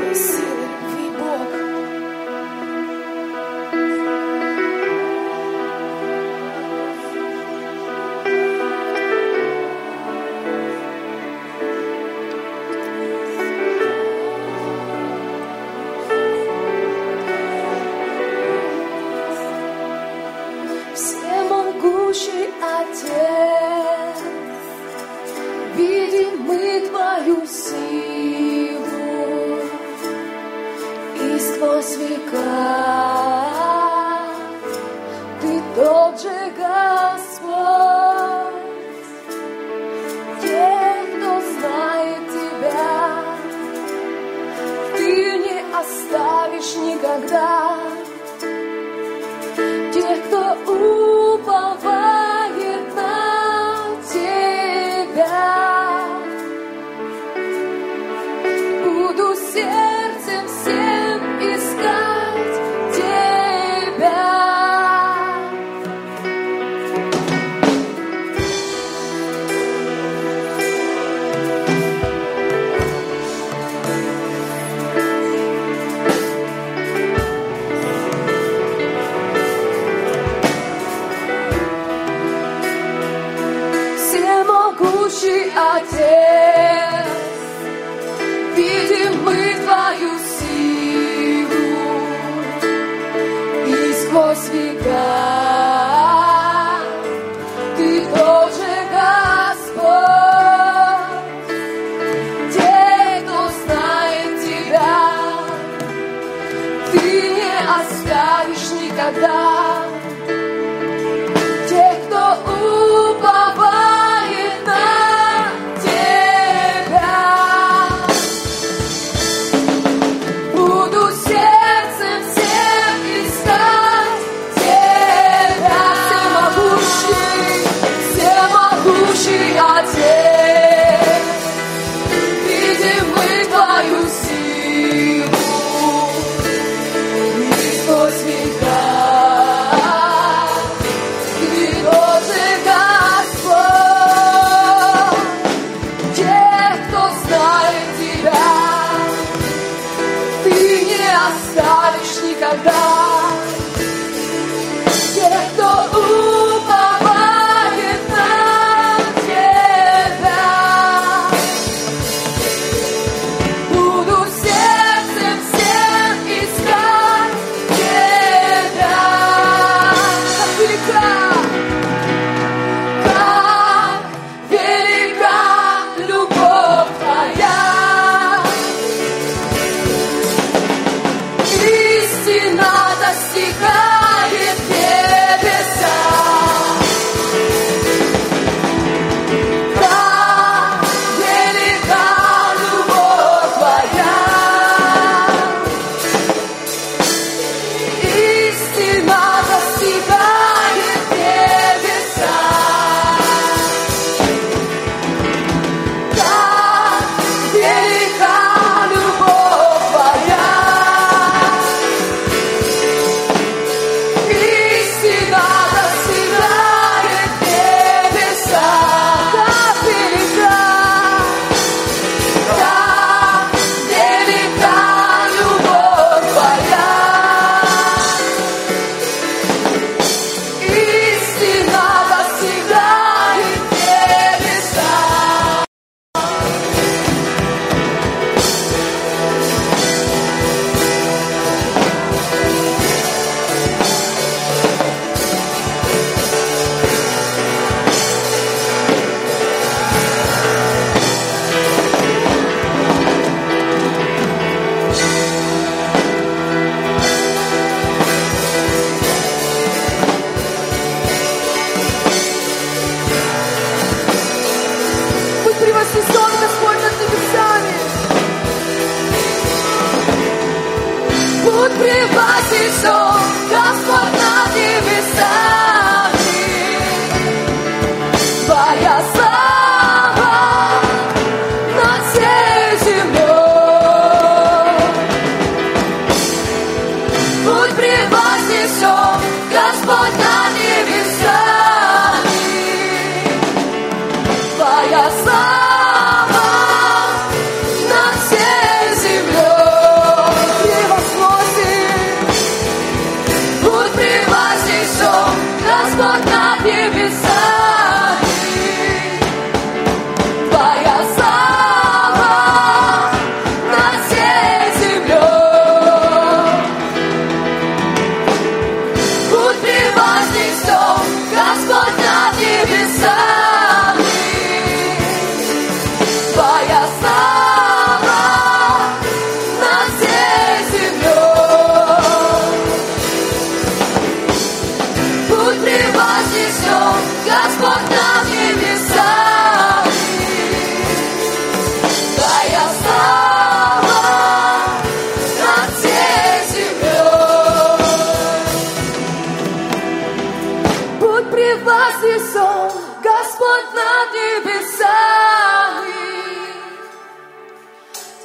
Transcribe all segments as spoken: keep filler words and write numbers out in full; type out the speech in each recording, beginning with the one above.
Твоя слава над всей землей.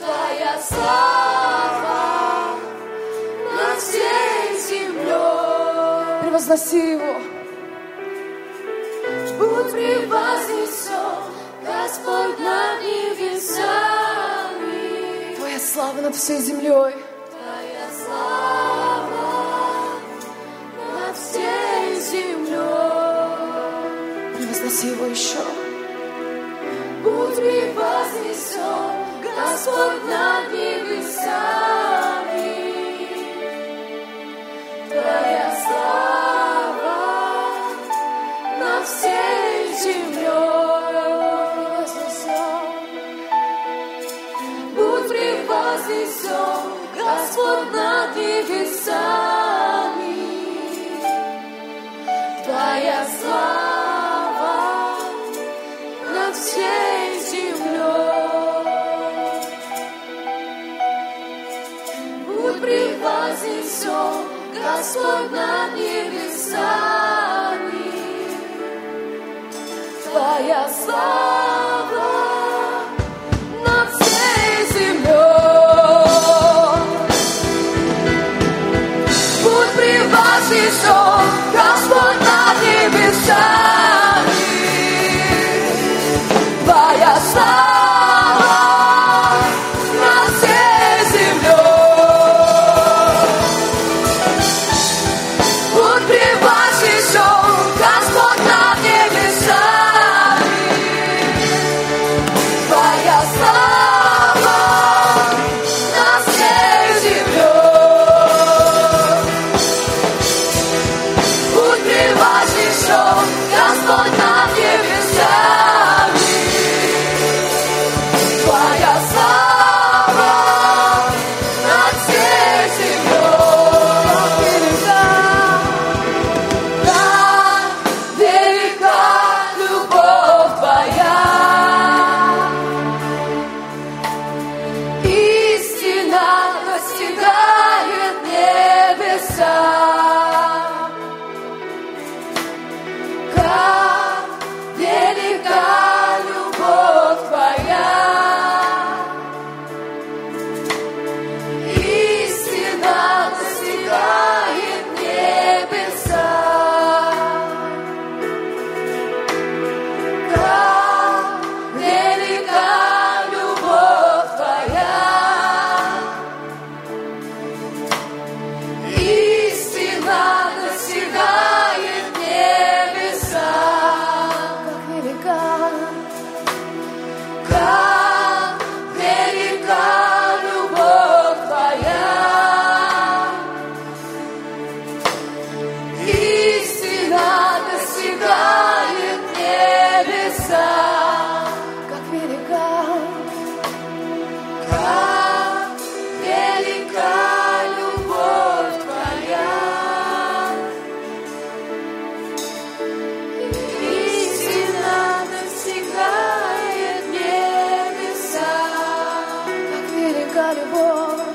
Твоя слава над всей землей. Превозноси Его. Будь превознесен, Господь над небесами. Твоя слава над всей землей. Твоя слава над всей землей. Превозноси Его еще. Будь превознесен, Господь над небесами. Твоя слава над всей землей. Будь превознесен, Господь над небесами. Твоя слава над всей землей. Будь превознесен, Господь над небесами. Твоя слава над всей землей. Будь превознесен, Господь над небесами. Твоя слава над всей землей. Будь превознесен, Господь над небесами. Твоя слава над всей землей. Будь превознесен, Господь над небесами. Твоя слава над всей землей. Как велика любовь Твоя, истина достигает небеса. Как велика любовь Твоя, истина достигает небеса. Как велика любовь Твоя, истина достигает небеса. Как велика. Как велика любовь Твоя, истина достигает небеса. Как велика. Как велика любовь Твоя, истина достигает небеса. Как велика любовь.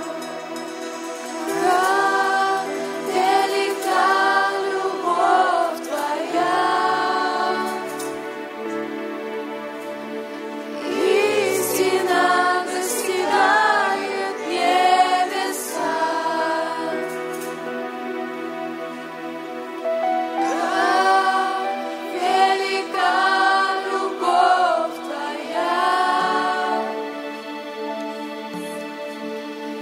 Как велика любовь Твоя, истина достигает небеса. Как велика любовь Твоя,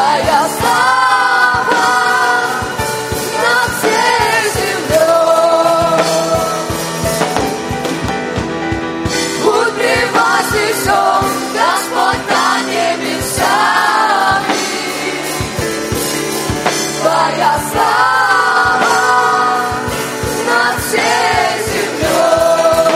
Твоя слава над всей землей. Будь превознесен, Господь, над небесами. Твоя слава над всей землей.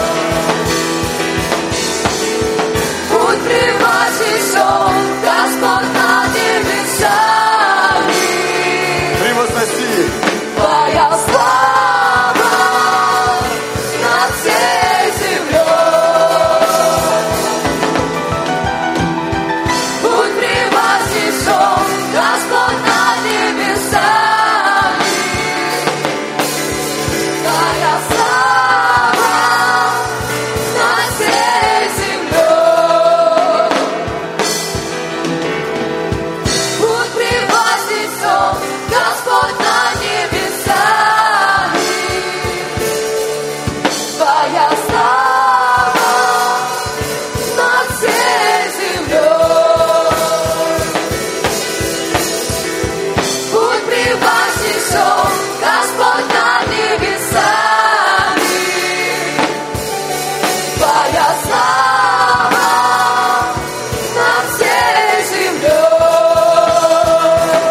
Будь превознесен, Господь, над небесами. Превозноси. Твоя слава над всей землей. Будь превознесен, Господь, над небесами. Твоя слава над всей землей. Будь превознесен, Господь, над небесами. Твоя слава над всей землей. Будь превознесен, Господь, над небесами. Твоя слава над всей землей.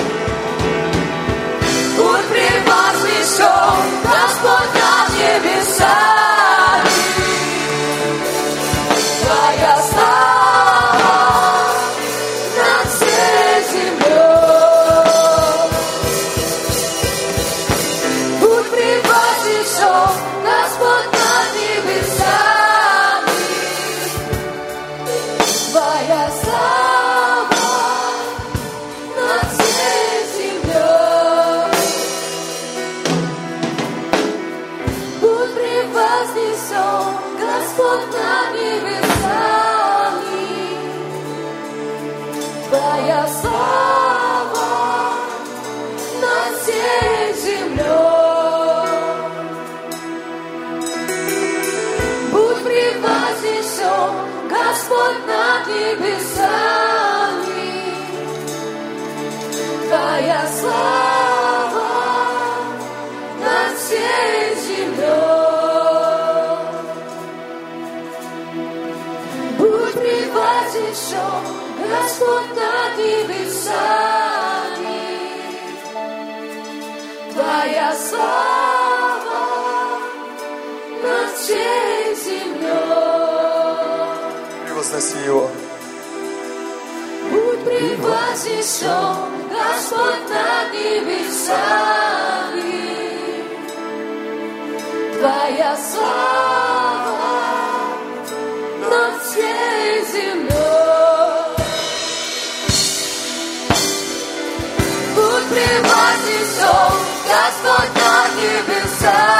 Будь превознесен, Господь, над небесами. Твоя слава над всей землей. Будь превознесен, Господь, над небесами. Твоя слава над всей землей. Будь превознесен, Господь, над небесами. Твоя слава над всей землей. Будь превознесен, Господь, над небесами. Твоя слава над всей землей. Будь превознесен, Господь, над небесами. Твоя слава над всей землей. Превозноси его. Будь превознесен, Господь, над небесами. Твоя слава над всей землей. Будь превознесен, Господь, над небесами.